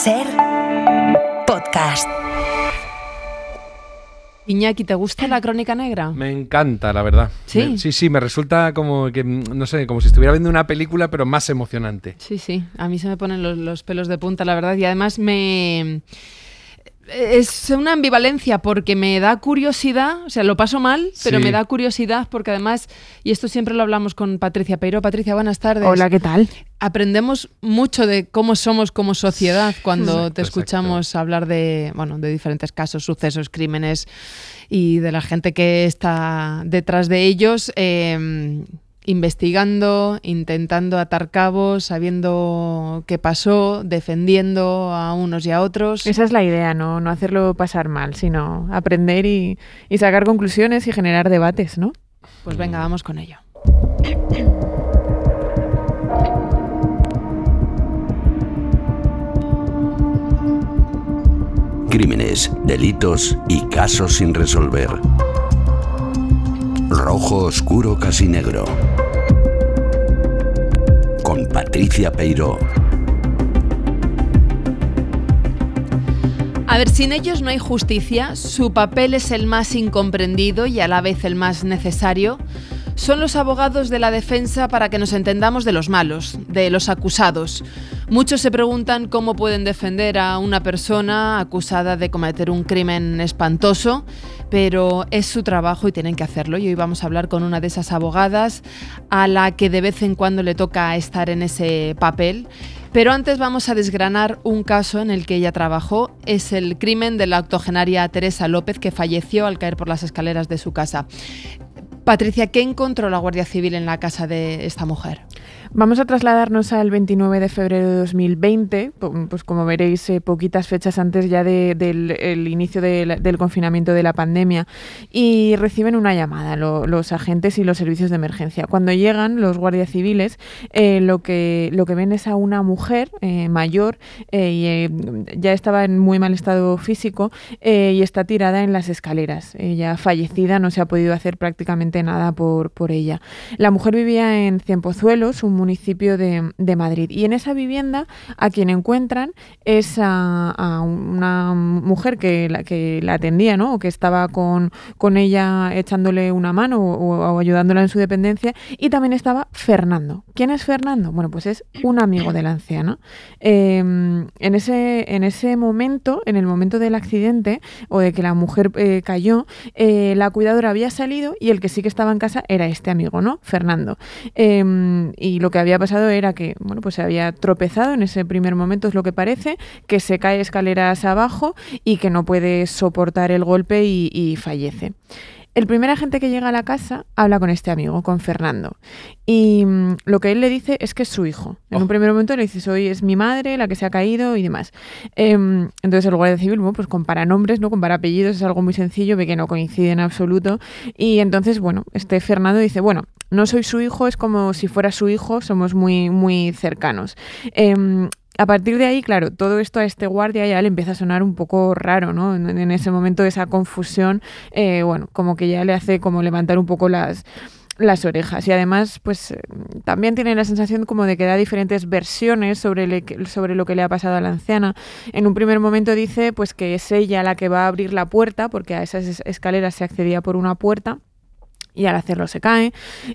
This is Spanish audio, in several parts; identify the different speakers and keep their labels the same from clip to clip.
Speaker 1: Ser podcast.
Speaker 2: Iñaki, ¿te gusta la Crónica Negra?
Speaker 3: Me encanta, la verdad.
Speaker 2: ¿Sí?
Speaker 3: Sí, me resulta como que, no sé, como si estuviera viendo una película, pero más emocionante.
Speaker 2: Sí, a mí se me ponen los pelos de punta, la verdad, y además es una ambivalencia porque me da curiosidad, o sea, lo paso mal, pero me da curiosidad porque además, y esto siempre lo hablamos con Patricia Peiró. Patricia, buenas tardes.
Speaker 4: Hola, ¿qué tal?
Speaker 2: Aprendemos mucho de cómo somos como sociedad cuando te escuchamos
Speaker 3: exacto.
Speaker 2: hablar de diferentes casos, sucesos, crímenes y de la gente que está detrás de ellos. Investigando, intentando atar cabos, sabiendo qué pasó, defendiendo a unos y a otros.
Speaker 4: Esa es la idea, no hacerlo pasar mal, sino aprender y sacar conclusiones y generar debates, ¿no?
Speaker 2: Pues venga, vamos con ello.
Speaker 5: Crímenes, delitos y casos sin resolver. Rojo oscuro casi negro. Con Patricia Peiró.
Speaker 2: A ver, sin ellos no hay justicia. Su papel es el más incomprendido y a la vez el más necesario. Son los abogados de la defensa para que nos entendamos de los malos, de los acusados. Muchos se preguntan cómo pueden defender a una persona acusada de cometer un crimen espantoso, pero es su trabajo y tienen que hacerlo. Y hoy vamos a hablar con una de esas abogadas a la que de vez en cuando le toca estar en ese papel. Pero antes vamos a desgranar un caso en el que ella trabajó. Es el crimen de la octogenaria Teresa López, que falleció al caer por las escaleras de su casa. Patricia, ¿qué encontró la Guardia Civil en la casa de esta mujer?
Speaker 4: Vamos a trasladarnos al 29 de febrero de 2020, pues como veréis, poquitas fechas antes ya del inicio del confinamiento de la pandemia, y reciben una llamada los agentes y los servicios de emergencia. Cuando llegan los guardias civiles, lo que ven es a una mujer mayor, y ya estaba en muy mal estado físico, y está tirada en las escaleras. Ella fallecida, no se ha podido hacer prácticamente nada por ella. La mujer vivía en Cienpozuelos, un municipio de Madrid, y en esa vivienda a quien encuentran es a una mujer que la atendía, ¿no? O que estaba con ella echándole una mano o ayudándola en su dependencia, y también estaba Fernando. ¿Quién es Fernando? Bueno, pues es un amigo de la anciana. En ese momento, en el momento del accidente o de que la mujer cayó, la cuidadora había salido y el que sí que estaba en casa era este amigo, ¿no? Fernando. Y lo que había pasado era que, bueno, pues se había tropezado en ese primer momento, es lo que parece, que se cae escaleras abajo y que no puede soportar el golpe y fallece. El primer agente que llega a la casa habla con este amigo, con Fernando, y lo que él le dice es que es su hijo. En un primer momento le dice, es mi madre la que se ha caído y demás. Entonces el guardia civil, bueno, pues compara nombres, no compara apellidos, es algo muy sencillo, ve que no coincide en absoluto, y entonces, bueno, este Fernando dice, bueno, no soy su hijo, es como si fuera su hijo, somos muy, muy cercanos. A partir de ahí, claro, todo esto a este guardia ya le empieza a sonar un poco raro, ¿no? En ese momento de esa confusión, bueno, como que ya le hace como levantar un poco las orejas, y además pues también tiene la sensación como de que da diferentes versiones sobre lo que le ha pasado a la anciana. En un primer momento dice pues que es ella la que va a abrir la puerta, porque a esas escaleras se accedía por una puerta, y al hacerlo se cae,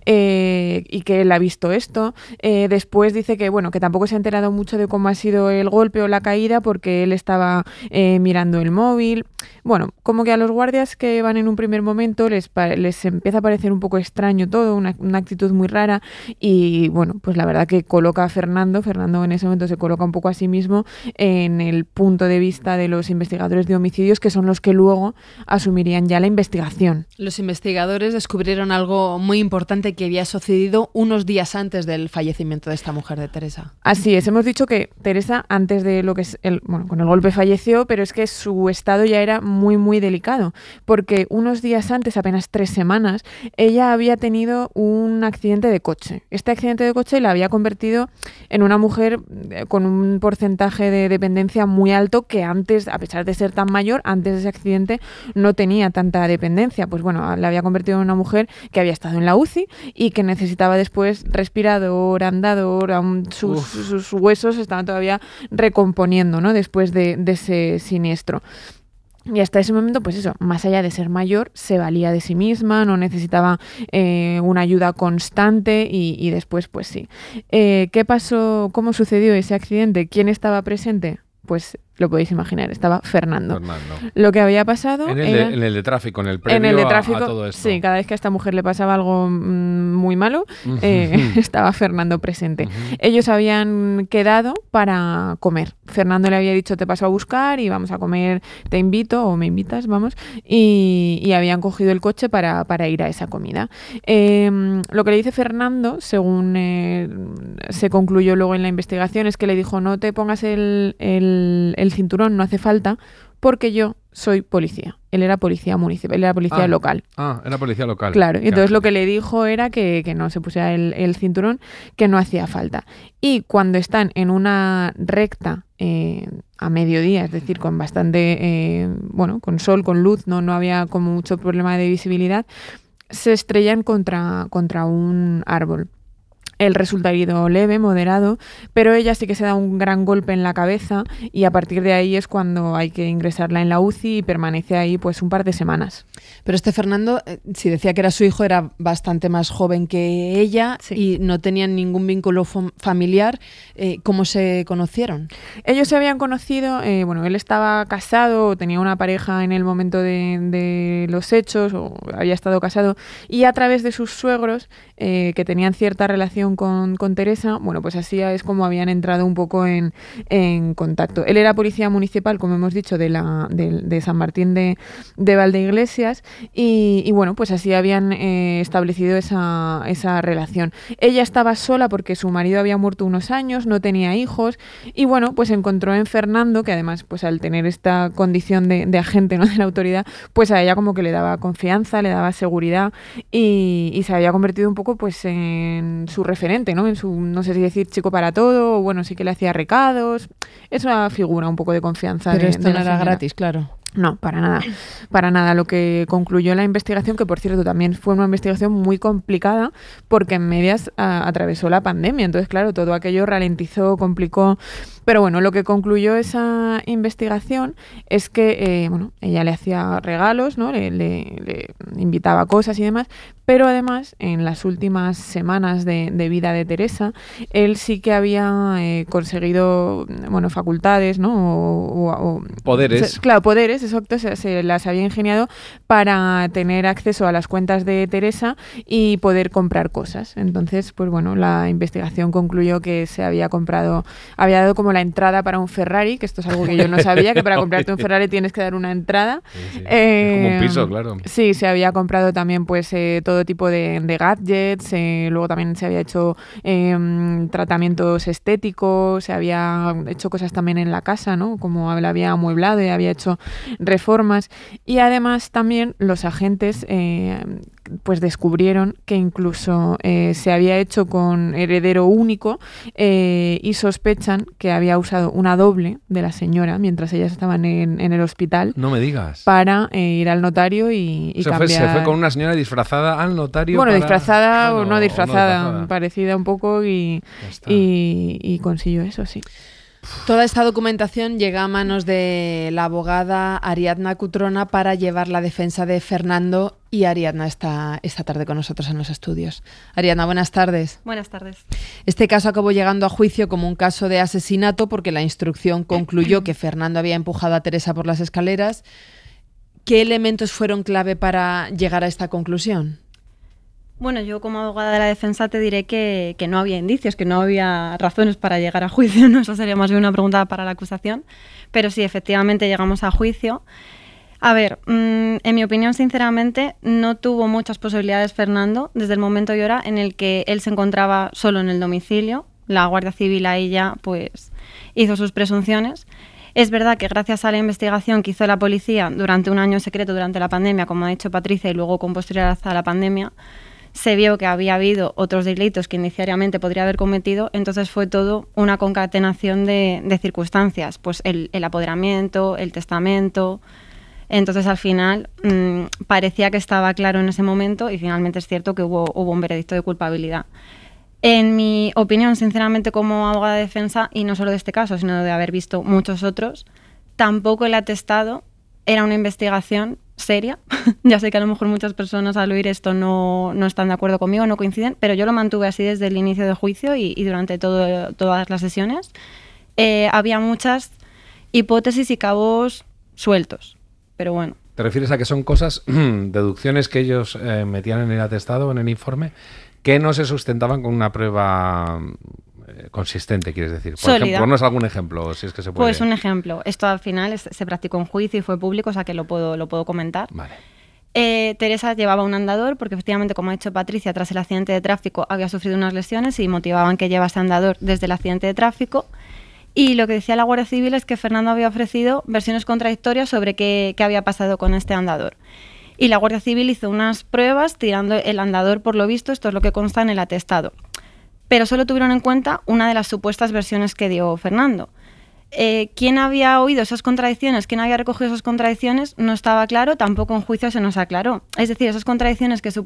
Speaker 4: y que él ha visto esto. Después dice que, bueno, que tampoco se ha enterado mucho de cómo ha sido el golpe o la caída porque él estaba mirando el móvil. Bueno, como que a los guardias que van en un primer momento les empieza a parecer un poco extraño todo, una actitud muy rara, y bueno, pues la verdad que coloca a Fernando en ese momento se coloca un poco a sí mismo en el punto de vista de los investigadores de homicidios, que son los que luego asumirían ya la investigación.
Speaker 2: Los investigadores descubrieron algo muy importante que había sucedido unos días antes del fallecimiento de esta mujer, de Teresa.
Speaker 4: Así es, hemos dicho que Teresa antes de lo que es con el golpe falleció, pero es que su estado ya era muy, muy delicado, porque unos días antes, apenas 3 semanas, ella había tenido un accidente de coche. Este accidente de coche la había convertido en una mujer con un porcentaje de dependencia muy alto que antes, a pesar de ser tan mayor, antes de ese accidente no tenía tanta dependencia. Pues bueno, la había convertido en una mujer mujer que había estado en la UCI y que necesitaba después respirador, andador, sus huesos estaban todavía recomponiendo, ¿no? Después de ese siniestro. Y hasta ese momento, pues eso, más allá de ser mayor, se valía de sí misma, no necesitaba una ayuda constante y después, pues sí. ¿Qué pasó? ¿Cómo sucedió ese accidente? ¿Quién estaba presente? Pues lo podéis imaginar, estaba Fernando. Lo que había pasado
Speaker 3: en el de tráfico, en el previo a todo esto.
Speaker 4: Sí, cada vez que a esta mujer le pasaba algo muy malo, estaba Fernando presente. Ellos habían quedado para comer. Fernando le había dicho, te paso a buscar y vamos a comer, te invito o me invitas, vamos. Y habían cogido el coche para ir a esa comida. Lo que le dice Fernando, según se concluyó luego en la investigación, es que le dijo, no te pongas el cinturón, no hace falta, porque yo soy policía. Él era policía municipal, él era policía local.
Speaker 3: Era policía local.
Speaker 4: Claro, y entonces lo que le dijo era que no se pusiera el cinturón, que no hacía falta. Y cuando están en una recta a mediodía, es decir, con bastante, con sol, con luz, no había como mucho problema de visibilidad, se estrellan contra un árbol. Él resulta herido leve, moderado, pero ella sí que se da un gran golpe en la cabeza y a partir de ahí es cuando hay que ingresarla en la UCI y permanece ahí pues un par de semanas.
Speaker 2: Pero este Fernando, si decía que era su hijo, era bastante más joven que ella y no tenían ningún vínculo familiar. ¿Cómo se conocieron?
Speaker 4: Ellos se habían conocido, él estaba casado, tenía una pareja en el momento de los hechos, o había estado casado, y a través de sus suegros, que tenían cierta relación con Teresa, pues así es como habían entrado un poco en contacto. Él era policía municipal, como hemos dicho, de San Martín de Valdeiglesias y pues así habían establecido esa relación. Ella estaba sola porque su marido había muerto unos años, no tenía hijos y pues encontró en Fernando, que además pues al tener esta condición de agente, ¿no?, de la autoridad, pues a ella como que le daba confianza, le daba seguridad y se había convertido un poco pues en su referente, ¿no? En su, no sé si decir chico para todo, o sí que le hacía recados. Es una figura un poco de confianza.
Speaker 2: Pero esto no era gratis, claro.
Speaker 4: No, para nada. Lo que concluyó la investigación, que por cierto también fue una investigación muy complicada porque en medias atravesó la pandemia, entonces claro, todo aquello ralentizó, complicó, pero lo que concluyó esa investigación es que ella le hacía regalos, ¿no? Le invitaba a cosas y demás, pero además en las últimas semanas de vida de Teresa, él sí que había conseguido facultades, ¿no? O
Speaker 3: poderes.
Speaker 4: Poderes, exacto, se las había ingeniado para tener acceso a las cuentas de Teresa y poder comprar cosas. Entonces, pues la investigación concluyó que se había dado como la entrada para un Ferrari, que esto es algo que yo no sabía, que para comprarte un Ferrari tienes que dar una entrada.
Speaker 3: Sí. Es como un piso, claro.
Speaker 4: Sí, se había comprado también pues todo tipo de gadgets, luego también se había hecho tratamientos estéticos, se había hecho cosas también en la casa, ¿no? Como la había amueblado y había hecho reformas y además también los agentes pues descubrieron que incluso se había hecho con heredero único y sospechan que había usado una doble de la señora mientras ellas estaban en el hospital.
Speaker 3: No me digas.
Speaker 4: Para ir al notario y cambiar.
Speaker 3: Se fue con una señora disfrazada al notario.
Speaker 4: Disfrazada o no disfrazada, parecida un poco y consiguió eso, sí.
Speaker 2: Toda esta documentación llega a manos de la abogada Ariadna Cutrona para llevar la defensa de Fernando y Ariadna está esta tarde con nosotros en los estudios. Ariadna, buenas tardes.
Speaker 6: Buenas tardes.
Speaker 2: Este caso acabó llegando a juicio como un caso de asesinato porque la instrucción concluyó que Fernando había empujado a Teresa por las escaleras. ¿Qué elementos fueron clave para llegar a esta conclusión?
Speaker 6: Bueno, yo como abogada de la defensa te diré que no había indicios, que no había razones para llegar a juicio, ¿no? Eso sería más bien una pregunta para la acusación, pero sí, efectivamente llegamos a juicio. A ver, en mi opinión, sinceramente, no tuvo muchas posibilidades Fernando desde el momento y hora en el que él se encontraba solo en el domicilio. La Guardia Civil ahí ya pues hizo sus presunciones. Es verdad que gracias a la investigación que hizo la policía durante un año secreto durante la pandemia, como ha dicho Patricia, y luego con posterioridad a la pandemia, se vio que había habido otros delitos que inicialmente podría haber cometido, entonces fue todo una concatenación de circunstancias, pues el apoderamiento, el testamento, Entonces, al final, parecía que estaba claro en ese momento y finalmente es cierto que hubo un veredicto de culpabilidad. En mi opinión, sinceramente, como abogada de defensa, y no solo de este caso, sino de haber visto muchos otros, tampoco el atestado era una investigación seria. Ya sé que a lo mejor muchas personas al oír esto no están de acuerdo conmigo, no coinciden, pero yo lo mantuve así desde el inicio del juicio y durante todas las sesiones. Había muchas hipótesis y cabos sueltos, pero bueno.
Speaker 3: ¿Te refieres a que son cosas, deducciones que ellos metían en el atestado, en el informe, que no se sustentaban con una prueba consistente, quieres decir? Por
Speaker 6: Sólida.
Speaker 3: ejemplo, ponnos algún ejemplo, si es que se puede.
Speaker 6: Pues un ejemplo. Esto al final se practicó en juicio y fue público, o sea que lo puedo comentar.
Speaker 3: Vale.
Speaker 6: Teresa llevaba un andador porque efectivamente, como ha dicho Patricia, tras el accidente de tráfico había sufrido unas lesiones y motivaban que llevase andador desde el accidente de tráfico. Y lo que decía la Guardia Civil es que Fernando había ofrecido versiones contradictorias sobre qué había pasado con este andador. Y la Guardia Civil hizo unas pruebas tirando el andador, por lo visto, esto es lo que consta en el atestado. Pero solo tuvieron en cuenta una de las supuestas versiones que dio Fernando. ¿Quién había oído esas contradicciones? ¿Quién había recogido esas contradicciones? No estaba claro, tampoco en juicio se nos aclaró. Es decir, esas contradicciones en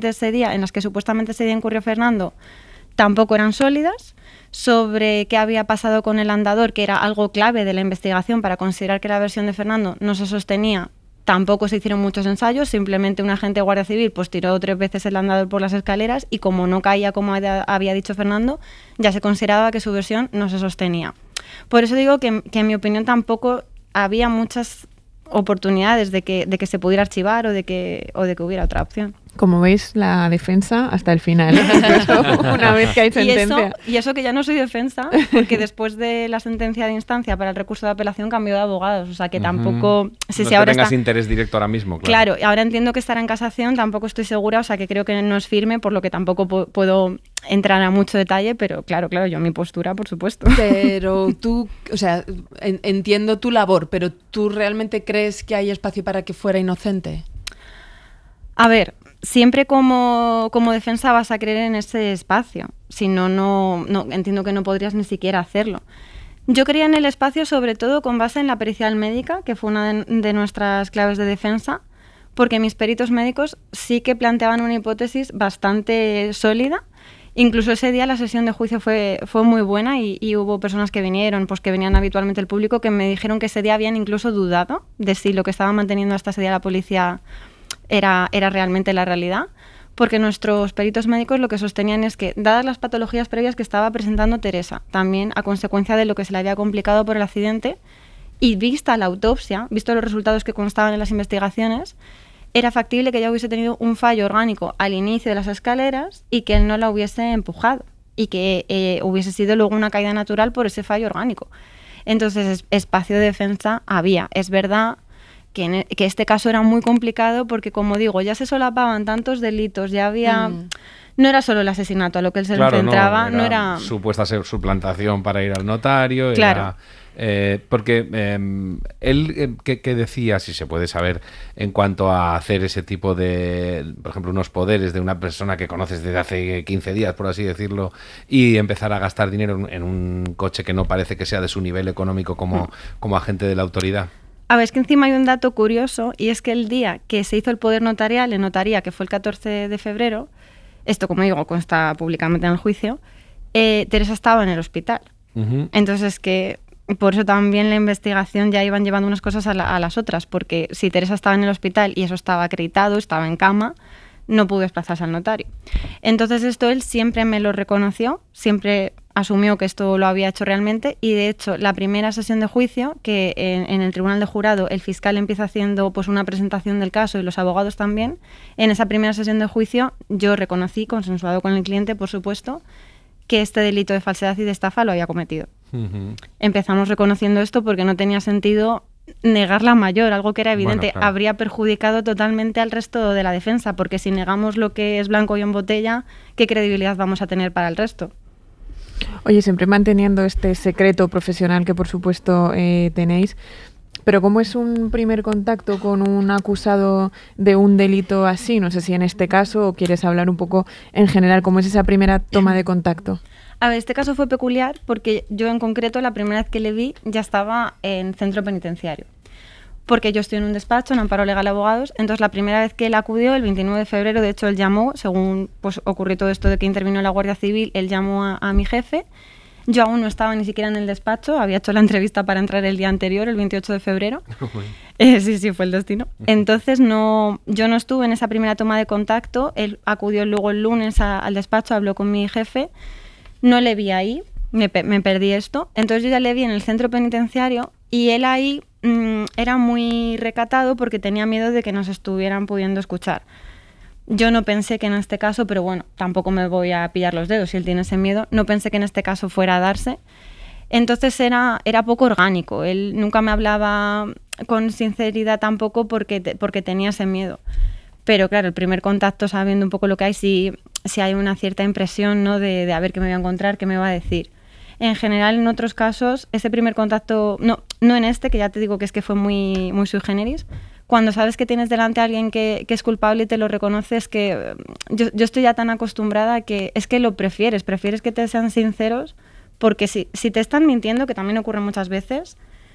Speaker 6: las que supuestamente ese día incurrió Fernando, tampoco eran sólidas. Sobre qué había pasado con el andador, que era algo clave de la investigación para considerar que la versión de Fernando no se sostenía, tampoco se hicieron muchos ensayos, simplemente un agente de Guardia Civil pues tiró 3 veces el andador por las escaleras y como no caía como había dicho Fernando, ya se consideraba que su versión no se sostenía. Por eso digo que en mi opinión tampoco había muchas oportunidades de que se pudiera archivar o de que hubiera otra opción.
Speaker 4: Como veis, la defensa hasta el final, una vez que hay sentencia.
Speaker 6: Y eso que ya no soy defensa, porque después de la sentencia de instancia para el recurso de apelación cambió de abogados, o sea que tampoco sé si ahora
Speaker 3: tengas interés directo ahora mismo.
Speaker 6: Claro, ahora entiendo que estará en casación, tampoco estoy segura, o sea que creo que no es firme, por lo que tampoco puedo entrar a mucho detalle, pero claro, yo mi postura, por supuesto.
Speaker 2: Pero tú, o sea, entiendo tu labor, pero ¿tú realmente crees que hay espacio para que fuera inocente?
Speaker 6: A ver, siempre como defensa vas a creer en ese espacio, si no entiendo que no podrías ni siquiera hacerlo. Yo creía en el espacio sobre todo con base en la pericial médica, que fue una de nuestras claves de defensa, porque mis peritos médicos sí que planteaban una hipótesis bastante sólida. Incluso ese día la sesión de juicio fue muy buena y hubo personas que vinieron, pues que venían habitualmente el público, que me dijeron que ese día habían incluso dudado de si lo que estaba manteniendo hasta ese día la policía era realmente la realidad, porque nuestros peritos médicos lo que sostenían es que, dadas las patologías previas que estaba presentando Teresa, también a consecuencia de lo que se le había complicado por el accidente, y vista la autopsia, visto los resultados que constaban en las investigaciones, era factible que ella hubiese tenido un fallo orgánico al inicio de las escaleras y que él no la hubiese empujado, y que hubiese sido luego una caída natural por ese fallo orgánico. Entonces, espacio de defensa había. Es verdad que este caso era muy complicado porque, como digo, ya se solapaban tantos delitos, ya había... No era solo el asesinato a lo que él se enfrentaba, no era...
Speaker 3: Supuesta suplantación para ir al notario,
Speaker 6: claro.
Speaker 3: Porque él, ¿qué decía, si se puede saber, en cuanto a hacer ese tipo de, por ejemplo, unos poderes de una persona que conoces desde hace 15 días, por así decirlo, y empezar a gastar dinero en un coche que no parece que sea de su nivel económico como agente de la autoridad?
Speaker 6: A ver, es que encima hay un dato curioso, y es que el día que se hizo el poder notarial en notaría, que fue el 14 de febrero, esto, como digo, consta públicamente en el juicio, Teresa estaba en el hospital. Entonces, que por eso también la investigación ya iban llevando unas cosas a las otras, porque si Teresa estaba en el hospital y eso estaba acreditado, estaba en cama, no pudo desplazarse al notario. Entonces esto él siempre me lo reconoció, siempre asumió que esto lo había hecho realmente, y de hecho la primera sesión de juicio, que en el tribunal de jurado el fiscal empieza haciendo pues una presentación del caso y los abogados también, en esa primera sesión de juicio yo reconocí, consensuado con el cliente por supuesto, que este delito de falsedad y de estafa lo había cometido. Empezamos reconociendo esto porque no tenía sentido negar la mayor, algo que era evidente. Bueno, claro. Habría perjudicado totalmente al resto de la defensa, porque si negamos lo que es blanco y en botella, ¿qué credibilidad vamos a tener para el resto?
Speaker 4: Oye, siempre manteniendo este secreto profesional que por supuesto tenéis, pero ¿cómo es un primer contacto con un acusado de un delito así? No sé si en este caso o quieres hablar un poco en general, ¿cómo es esa primera toma de contacto?
Speaker 6: A ver, este caso fue peculiar porque yo en concreto la primera vez que le vi ya estaba en centro penitenciario. porque yo estoy en un despacho, en Amparo Legal Abogados. Entonces, la primera vez que él acudió, el 29 de febrero, de hecho, él llamó, según pues ocurrió todo esto de que intervino la Guardia Civil, él llamó a mi jefe. Yo aún no estaba ni siquiera en el despacho, había hecho la entrevista para entrar el día anterior, el 28 de febrero. Sí, fue el destino. Entonces, yo no estuve en esa primera toma de contacto. Él acudió luego el lunes al despacho, habló con mi jefe. No le vi ahí, me perdí esto. Entonces, yo ya le vi en el centro penitenciario y él ahí era muy recatado porque tenía miedo de que nos estuvieran pudiendo escuchar. Yo no pensé que en este caso, pero bueno, tampoco me voy a pillar los dedos si él tiene ese miedo, no pensé que en este caso fuera a darse. Entonces era poco orgánico, él nunca me hablaba con sinceridad tampoco porque tenía ese miedo. Pero claro, el primer contacto, sabiendo un poco lo que hay, sí hay una cierta impresión, ¿no? de a ver qué me voy a encontrar, qué me va a decir. En general, en otros casos, ese primer contacto, no en este, que ya te digo que es que fue muy, muy sui generis. Cuando sabes que tienes delante a alguien que es culpable y te lo reconoces, que yo estoy ya tan acostumbrada que es que lo prefieres que te sean sinceros, porque si te están mintiendo, que también ocurre muchas veces,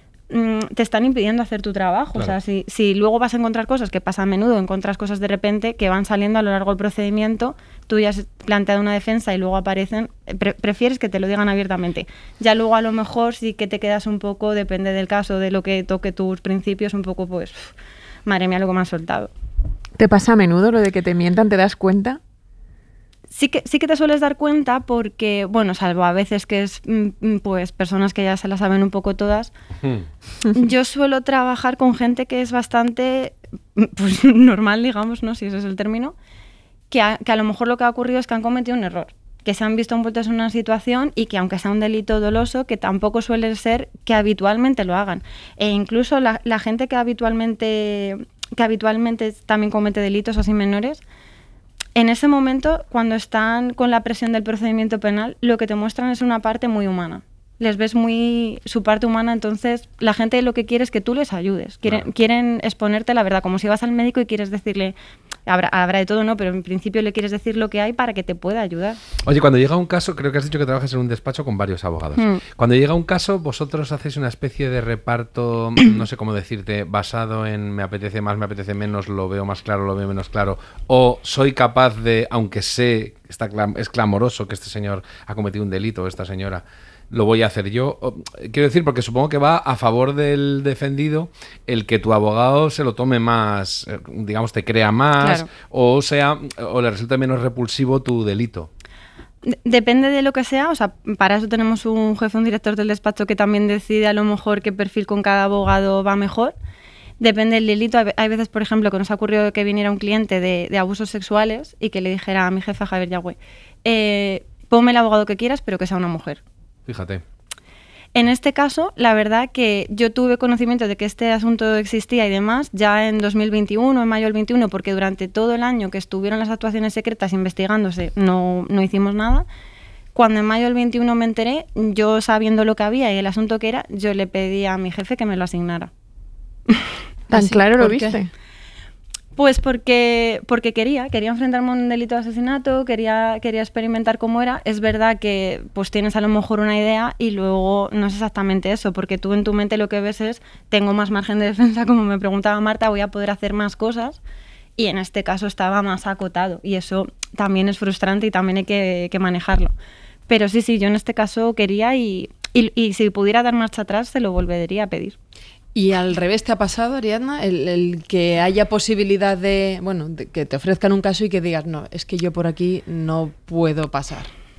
Speaker 6: te están impidiendo hacer tu trabajo.
Speaker 3: Claro.
Speaker 6: O sea, si luego vas a encontrar cosas, que pasa a menudo, encuentras cosas de repente que van saliendo a lo largo del procedimiento, tú ya has planteado una defensa y luego aparecen, prefieres que te lo digan abiertamente. Ya luego a lo mejor sí que te quedas un poco, depende del caso, de lo que toque tus principios, un poco pues, madre mía, lo que me has soltado.
Speaker 4: ¿Te pasa a menudo lo de que te mientan? ¿Te das cuenta?
Speaker 6: Sí que te sueles dar cuenta porque, bueno, salvo a veces que es pues personas que ya se las saben un poco todas, yo suelo trabajar con gente que es bastante pues normal, digamos, ¿no? Si ese es el término, que a lo mejor lo que ha ocurrido es que han cometido un error, que se han visto envueltos en una situación y que aunque sea un delito doloso, que tampoco suele ser que habitualmente lo hagan. E incluso la gente que habitualmente también comete delitos así menores, en ese momento, cuando están con la presión del procedimiento penal, lo que te muestran es una parte muy humana. Les ves muy su parte humana, entonces la gente lo que quiere es que tú les ayudes. Quieren exponerte la verdad, como si vas al médico y quieres decirle, habrá de todo, ¿no? Pero en principio le quieres decir lo que hay para que te pueda ayudar.
Speaker 3: Oye, cuando llega un caso, creo que has dicho que trabajas en un despacho con varios abogados. Cuando llega un caso, vosotros hacéis una especie de reparto, no sé cómo decirte, basado en me apetece más, me apetece menos, lo veo más claro, lo veo menos claro, o soy capaz de, aunque sé, es clamoroso que este señor ha cometido un delito, o esta señora, lo voy a hacer yo. Quiero decir, porque supongo que va a favor del defendido el que tu abogado se lo tome más, digamos, te crea más, claro, o le resulte menos repulsivo tu delito.
Speaker 6: Depende de lo que sea, o sea, para eso tenemos un jefe, un director del despacho que también decide a lo mejor qué perfil con cada abogado va mejor. Depende del delito. Hay veces, por ejemplo, que nos ha ocurrido que viniera un cliente de abusos sexuales y que le dijera a mi jefe, Javier Yagüe, ponme el abogado que quieras, pero que sea una mujer.
Speaker 3: Fíjate.
Speaker 6: En este caso, la verdad que yo tuve conocimiento de que este asunto existía y demás ya en 2021, en mayo del 21, porque durante todo el año que estuvieron las actuaciones secretas investigándose no hicimos nada. Cuando en mayo del 21 me enteré, yo sabiendo lo que había y el asunto que era, yo le pedí a mi jefe que me lo asignara.
Speaker 4: ¿Tan claro lo viste?
Speaker 6: Pues porque quería enfrentarme a un delito de asesinato, quería experimentar cómo era. Es verdad que pues tienes a lo mejor una idea y luego no es exactamente eso, porque tú en tu mente lo que ves es, tengo más margen de defensa, como me preguntaba Marta, voy a poder hacer más cosas, y en este caso estaba más acotado, y eso también es frustrante y también hay que manejarlo. Pero sí, yo en este caso quería y si pudiera dar marcha atrás se lo volvería a pedir.
Speaker 2: ¿Y al revés te ha pasado, Ariadna? El que haya posibilidad de que te ofrezcan un caso y que digas, no, es que yo por aquí no puedo pasar.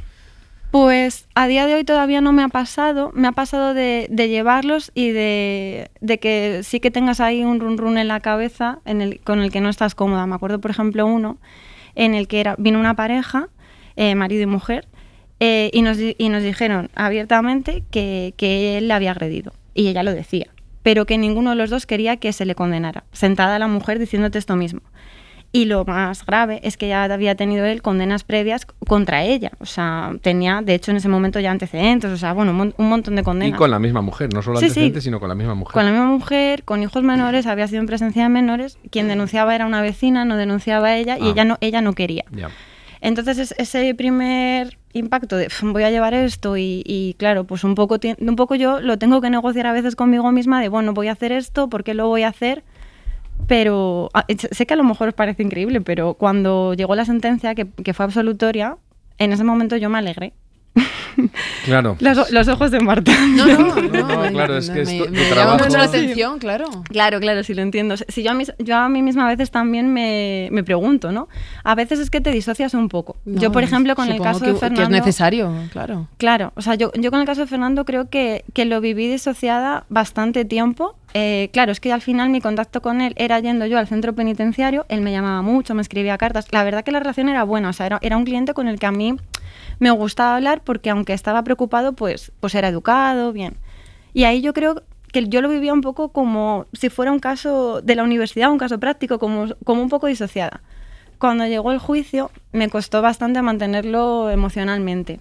Speaker 6: Pues a día de hoy todavía no me ha pasado. Me ha pasado de llevarlos y de que sí que tengas ahí un run en la cabeza con el que no estás cómoda. Me acuerdo, por ejemplo, uno en el que vino una pareja, marido y mujer, y nos dijeron abiertamente que él la había agredido. Y ella lo decía, pero que ninguno de los dos quería que se le condenara. Sentada la mujer diciéndote esto mismo. Y lo más grave es que ya había tenido él condenas previas contra ella. O sea, tenía, de hecho, en ese momento ya antecedentes. O sea, bueno, un montón de condenas.
Speaker 3: Y con la misma mujer, no solo antecedentes, sino con la misma mujer.
Speaker 6: Con la misma mujer, con hijos menores, había sido en presencia de menores. Quien denunciaba era una vecina, no denunciaba a ella, y ella no quería.
Speaker 3: Ya.
Speaker 6: Entonces ese primer impacto de voy a llevar esto y claro, pues un poco yo lo tengo que negociar a veces conmigo misma de bueno, voy a hacer esto, ¿por qué lo voy a hacer? Pero sé que a lo mejor os parece increíble, pero cuando llegó la sentencia, que fue absolutoria, en ese momento yo me alegré.
Speaker 3: Claro.
Speaker 6: Los ojos de Marta.
Speaker 2: No,
Speaker 3: claro, es que
Speaker 2: me llama mucho la atención, claro.
Speaker 6: Claro, sí lo entiendo. Si yo a mí misma a veces también me pregunto, ¿no? A veces es que te disocias un poco.
Speaker 2: No,
Speaker 6: yo, por ejemplo, con el caso de Fernando...
Speaker 2: que es necesario, claro.
Speaker 6: Claro, o sea, yo con el caso de Fernando creo que lo viví disociada bastante tiempo. Claro, es que al final mi contacto con él era yendo yo al centro penitenciario, él me llamaba mucho, me escribía cartas. La verdad que la relación era buena, o sea, era un cliente con el que a mí me gustaba hablar porque aunque estaba preocupado, pues era educado, bien. Y ahí yo creo que yo lo vivía un poco como si fuera un caso de la universidad, un caso práctico, como un poco disociada. Cuando llegó el juicio me costó bastante mantenerlo emocionalmente.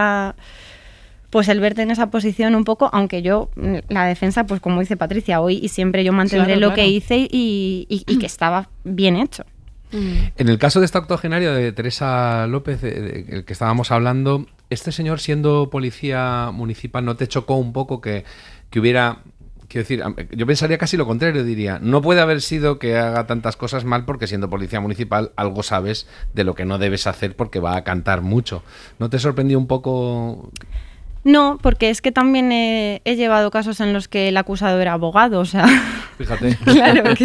Speaker 6: Pues el verte en esa posición un poco, aunque yo, la defensa, pues como dice Patricia, hoy y siempre yo mantendré lo que hice y que estaba bien hecho.
Speaker 3: En el caso de esta octogenaria de Teresa López, del que estábamos hablando, este señor siendo policía municipal, ¿no te chocó un poco que hubiera... Quiero decir, yo pensaría casi lo contrario, diría, no puede haber sido que haga tantas cosas mal porque siendo policía municipal algo sabes de lo que no debes hacer porque va a cantar mucho. ¿No te sorprendió un poco...?
Speaker 6: No, porque es que también he llevado casos en los que el acusado era abogado, o sea...
Speaker 3: Fíjate.
Speaker 6: Claro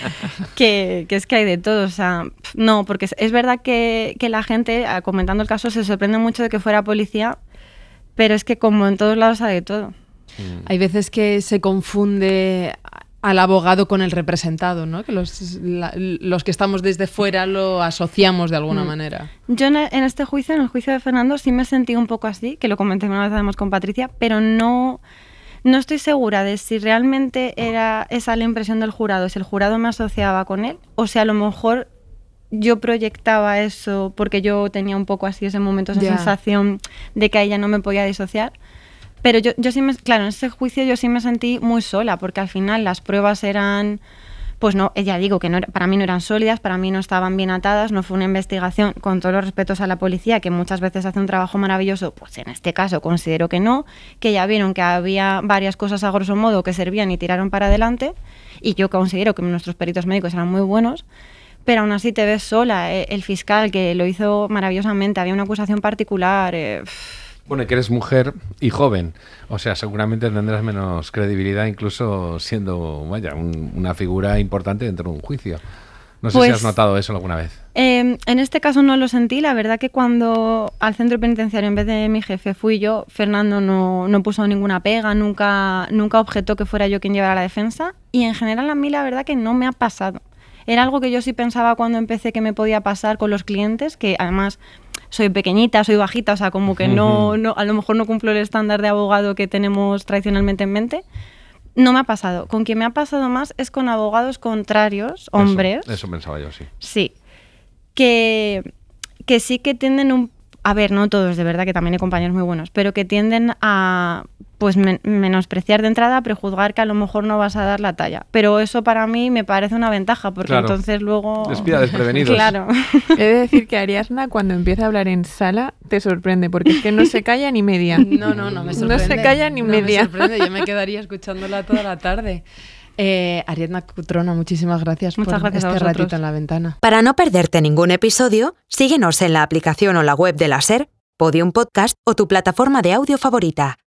Speaker 6: que es que hay de todo, o sea... No, porque es verdad que la gente, comentando el caso, se sorprende mucho de que fuera policía, pero es que como en todos lados hay de todo.
Speaker 2: Hay veces que se confunde al abogado con el representado, ¿no? Que los que estamos desde fuera lo asociamos de alguna manera.
Speaker 6: Yo en este juicio, en el juicio de Fernando, sí me sentí un poco así, que lo comenté una vez además con Patricia, pero no estoy segura de si realmente era esa la impresión del jurado, si el jurado me asociaba con él, o si a lo mejor yo proyectaba eso porque yo tenía un poco así ese momento, esa sensación de que a ella no me podía disociar. Pero yo sí claro, en ese juicio yo sí me sentí muy sola, porque al final las pruebas eran, pues no, ya digo que para mí no eran sólidas, para mí no estaban bien atadas, no fue una investigación, con todos los respetos a la policía, que muchas veces hace un trabajo maravilloso, pues en este caso considero que no, que ya vieron que había varias cosas a grosso modo que servían y tiraron para adelante, y yo considero que nuestros peritos médicos eran muy buenos, pero aún así te ves sola. El fiscal, que lo hizo maravillosamente, había una acusación particular...
Speaker 3: Bueno, que eres mujer y joven, o sea, seguramente tendrás menos credibilidad incluso siendo, vaya, una figura importante dentro de un juicio. No sé si has notado eso alguna vez.
Speaker 6: En este caso no lo sentí, la verdad que cuando al centro penitenciario en vez de mi jefe fui yo, Fernando no puso ninguna pega, nunca objetó que fuera yo quien llevara la defensa y en general a mí la verdad que no me ha pasado. Era algo que yo sí pensaba cuando empecé que me podía pasar con los clientes, que además... Soy pequeñita, soy bajita, o sea, como que no, a lo mejor no cumplo el estándar de abogado que tenemos tradicionalmente en mente. No me ha pasado. Con quien me ha pasado más es con abogados contrarios, hombres.
Speaker 3: Eso pensaba yo, sí.
Speaker 6: Sí. Que sí que tienden a ver, no todos, de verdad, que también hay compañeros muy buenos, pero que tienden a pues menospreciar de entrada, a prejuzgar que a lo mejor no vas a dar la talla. Pero eso para mí me parece una ventaja, porque entonces luego...
Speaker 3: Despida desprevenidos.
Speaker 6: Claro.
Speaker 4: He de decir que Ariadna, cuando empieza a hablar en sala, te sorprende, porque es que no se calla ni media.
Speaker 2: No me sorprende.
Speaker 4: No se calla ni media.
Speaker 2: Me sorprende, yo me quedaría escuchándola toda la tarde. Ariadna Cutrona, muchísimas gracias por este ratito en la ventana.
Speaker 1: Para no perderte ningún episodio, síguenos en la aplicación o la web de la SER, Podium Podcast o tu plataforma de audio favorita.